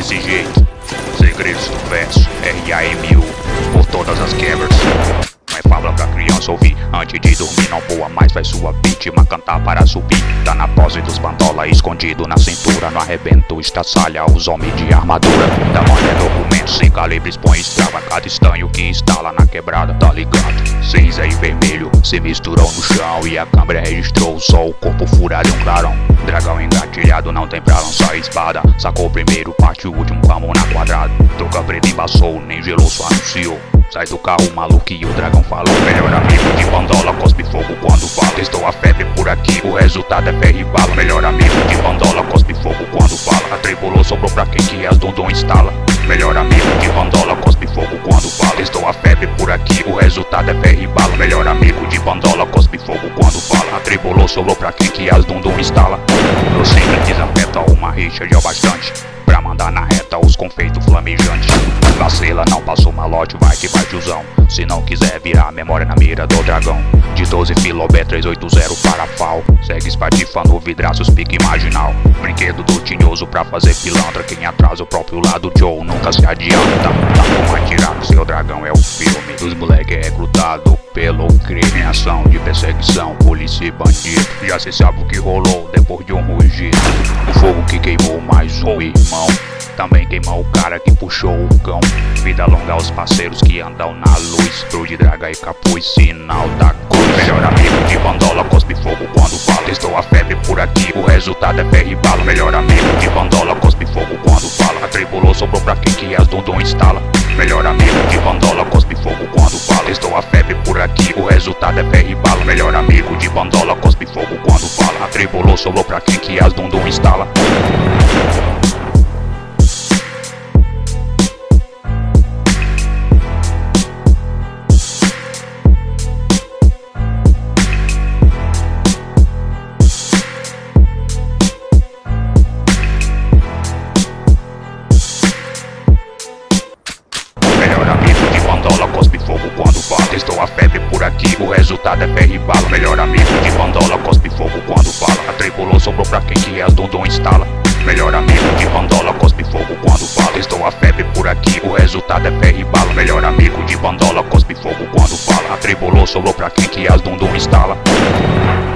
desse jeito. Segredos do verso, RAMU, por todas as quebras. Não é fábula pra criança ouvir. Antes de dormir não voa mais, vai sua vítima cantar para subir. Tá na pose dos bandola, escondido na cintura. No arrebento estraçalha os homens de armadura. Da manhã documento sem calibre expõe estrava cada estanho que instala na quebrada, tá ligado? Cinza e vermelho se misturam no chão e a câmera registrou só o corpo furado e um clarão. Dragão engatilhado, não tem pra lançar a espada. Sacou o primeiro, parte o último com a mão na quadrada. Toca preta embaçou, nem gelou, só anunciou. Sai do carro maluco e o dragão falou. Melhor amigo de bandola, cospe fogo quando fala. Testou a febre por aqui, o resultado é ferro e bala. Melhor amigo de bandola, cospe fogo quando fala. Atribulou, sobrou pra quem que as dundum instala. Melhor amigo de bandola, cospe fogo quando fala. Testou a febre por aqui, o resultado é ferro e bala. Melhor amigo de bandola, cospe fogo quando fala. Atribulou, sobrou pra quem que as dundum instala. Eu sempre desafeta uma rixa de bastante pra mandar na reta os confeitos flamejantes. Vacila, não passou malote, vai que vai tiozão. Se não quiser virar a memória na mira do dragão. De 12 filobé 380 para pau. Segue espatifando vidraços, pique marginal. Brinquedo do tinhoso pra fazer pilantra. Quem atrasa o próprio lado Joe nunca se adianta. Tá com atirado, seu dragão é o filme dos moleque recrutado pelo crime. Ação de perseguição, polícia e bandido. Já cê sabe o que rolou depois de um rugido. O fogo que queimou mais um irmão. Também queimou o cara que puxou o cão. Vida longa aos parceiros que andam na luz. Pro de draga e capuz, sinal da cruz. Melhor amigo de bandola, cospe fogo quando fala. Testou a febre por aqui, o resultado é ferro e bala. Melhor amigo de bandola, cospe fogo quando fala. Atribulou, sobrou pra quem que as dundum instala. Melhor amigo de bandola, cospe fogo quando fala. Testou a febre por aqui, o resultado é ferro e bala. Melhor amigo de bandola, cospe fogo quando fala. Atribulou, sobrou pra quem que as dundum instala. Testou a febre por aqui, o resultado é ferro e bala. Melhor amigo de bandola, cospe fogo quando fala. Atribulou, sobrou pra quem que as dundum instala. Melhor amigo de bandola, cospe fogo quando fala. Testou a febre por aqui, o resultado é ferro e bala. Melhor amigo de bandola, cospe fogo quando fala. Atribulou, sobrou pra quem que as dundum instala.